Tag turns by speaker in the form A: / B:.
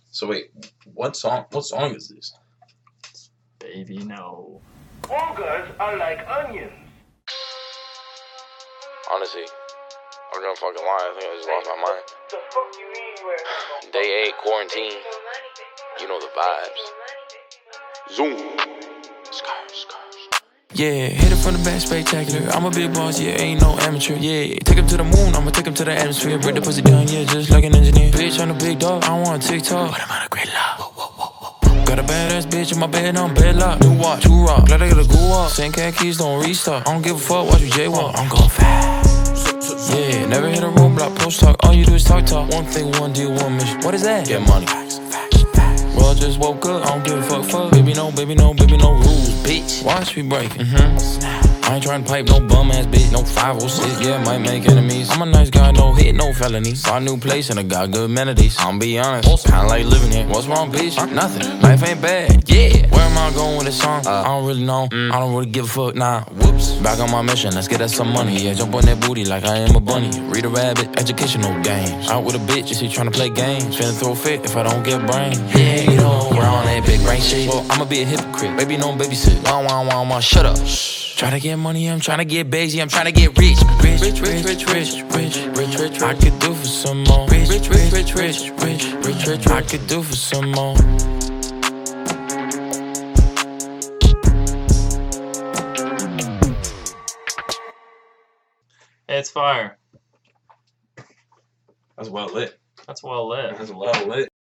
A: So wait, what song? What song is this?
B: Baby, no.
C: Wonkers are like onions.
D: Honestly, I'm gonna fucking lie. I think I just lost my mind.
C: The fuck you mean where?
D: Day 8 quarantine. You know the vibes. Zoom.
E: Yeah, hit it from the back, spectacular. I'm a big boss, yeah, ain't no amateur. Yeah, take him to the moon, I'ma take him to the atmosphere. Break the pussy down, yeah, just like an engineer. Bitch, I'm a big dog, I want TikTok, but I'm on a great love. Got a badass bitch in my bed, on bed lock. New watch, two rock, glad I got a goo up. Same cat keys, don't restart. I don't give a fuck, watch me jaywalk. I'm going fast. Yeah, never hit a roadblock, post talk. All you do is talk. One thing, one deal, one mission. What is that? Get money. Well, I just woke up, I don't give a fuck. Baby, no rules, bitch. Watch me break, I ain't tryna pipe no bum ass bitch, no 506, yeah, might make enemies. I'm a nice guy, no hit, no felonies. Bought a new place and I got good amenities. I'm be honest, kinda like living here. What's wrong, bitch? Nothing. Life ain't bad, yeah. Where am I going with this song? I don't really know. I don't really give a fuck, nah. Whoops. Back on my mission, let's get us some money. Yeah, jump on that booty like I am a bunny. Read a rabbit, educational games. Out with a bitch, is he tryna play games? Finna throw a fit if I don't get brain. Yeah, you know, we're on that big brain shit. Well, I'ma be a hypocrite. Baby, no babysit. Wah, shut up. Tryna get money, I'm tryna get busy, I'm tryna get rich. Rich. I could do for some more. Rich. I could do for some more.
B: It's fire.
A: That's well lit.
B: That's well lit.
A: That's well lit.